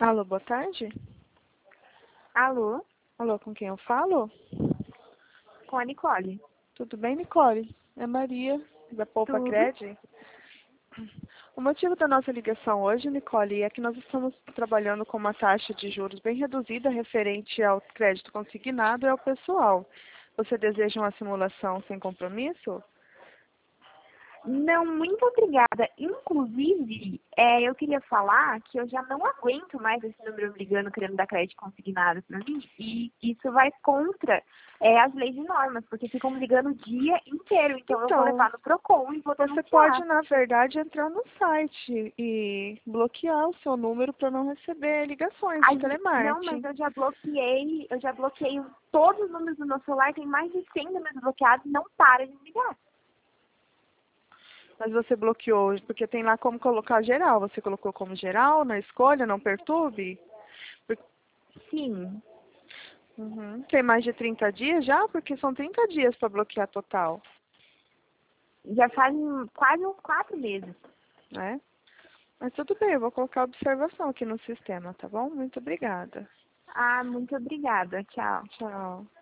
Alô, boa tarde. Alô, Alô, com quem eu falo? com a Nicole. Tudo bem, Nicole? É Maria, da Poupa Tudo? Cred. O motivo da nossa ligação hoje, Nicole, é que nós estamos trabalhando com uma taxa de juros bem reduzida referente ao crédito consignado e ao pessoal. Você deseja uma simulação sem compromisso? Não, muito obrigada. Inclusive, eu queria falar que eu já não aguento mais esse número me ligando querendo dar crédito consignado para mim. E isso vai contra as leis e normas, porque ficam me ligando o dia inteiro. Então, eu vou levar no Procon e vou Você pode, denunciar. na verdade, entrar no site e bloquear o seu número para não receber ligações de Não, mas telemarketing. eu já bloqueei todos os números do meu celular, tem mais de 100 números bloqueados e não para de me ligar. Mas você bloqueou, porque tem lá como colocar geral. Você colocou como geral na escolha, não perturbe? Sim, Uhum. Tem mais de 30 dias já? Porque são 30 dias para bloquear total, já faz quase uns 4 meses. né? Mas tudo bem, eu vou colocar observação aqui no sistema, tá bom? Muito obrigada. Ah, muito obrigada. Tchau. Tchau.